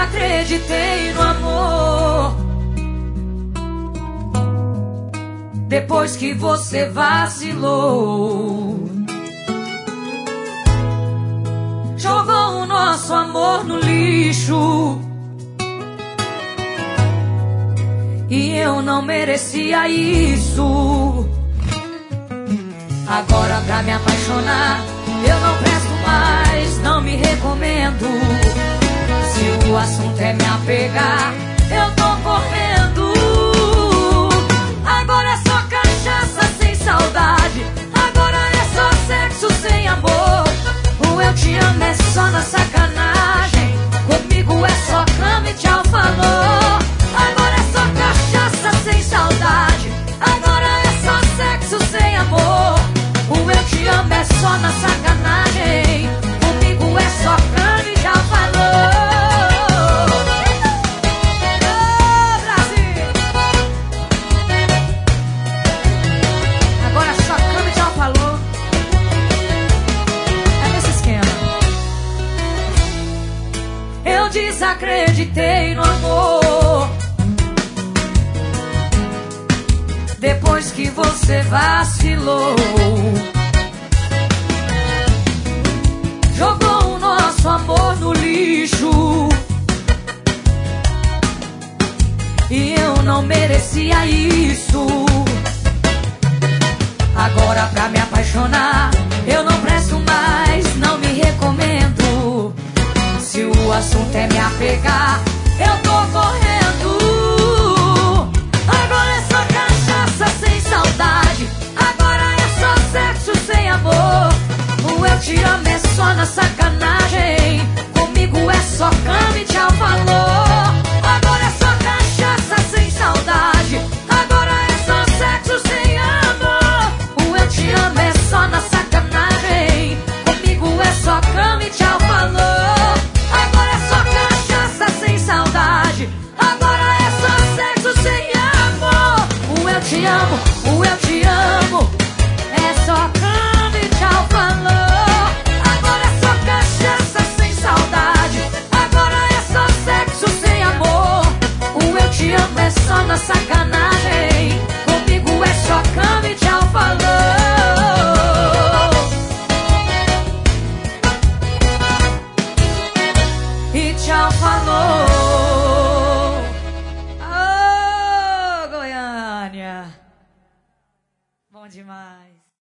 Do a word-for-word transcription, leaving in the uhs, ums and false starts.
desacreditei no amor. Depois que você vacilou, jogou o nosso amor no lixo. E eu não merecia isso. Agora pra me apaixonar eu não presto mais, não me recomendo. Se o assunto é me apegar, eu tô correndo. Agora é só cachaça sem saudade, agora é só sexo sem amor. O eu te amo é só na sacanagem, comigo é só cama e tchau, falou. Agora é só cachaça sem saudade, agora é só sexo sem amor. O eu te amo é só na sacanagem, comigo é só cama e tchau, falou. Oh, Brasil! Agora é só cama e tchau, falou. É nesse esquema. Eu desacreditei no amor. Depois que você vacilou, jogou o nosso amor no lixo. E eu não merecia isso. Agora pra me apaixonar eu não presto mais, não me recomendo. Se o assunto é me apegar, eu tô correndo. Agora é só cachaça sem saudade, agora é só sexo sem amor. O eu te amo é só na sacanagem, comigo é só cama e tchau, falou. Agora é só cachaça sem saudade, agora é só sexo sem amor. O eu te amo é só na sacanagem, comigo é só cama e tchau, falou. Agora é só cachaça sem saudade, agora é só sexo sem amor. O eu te amo, o eu te amo, é só cama e tchau, falou. Agora é só cachaça sem saudade, agora é só sexo sem amor. O eu te amo é só na sacanagem, comigo é só cama e tchau, falou. E tchau, falou. Ô, Goiânia, bom demais.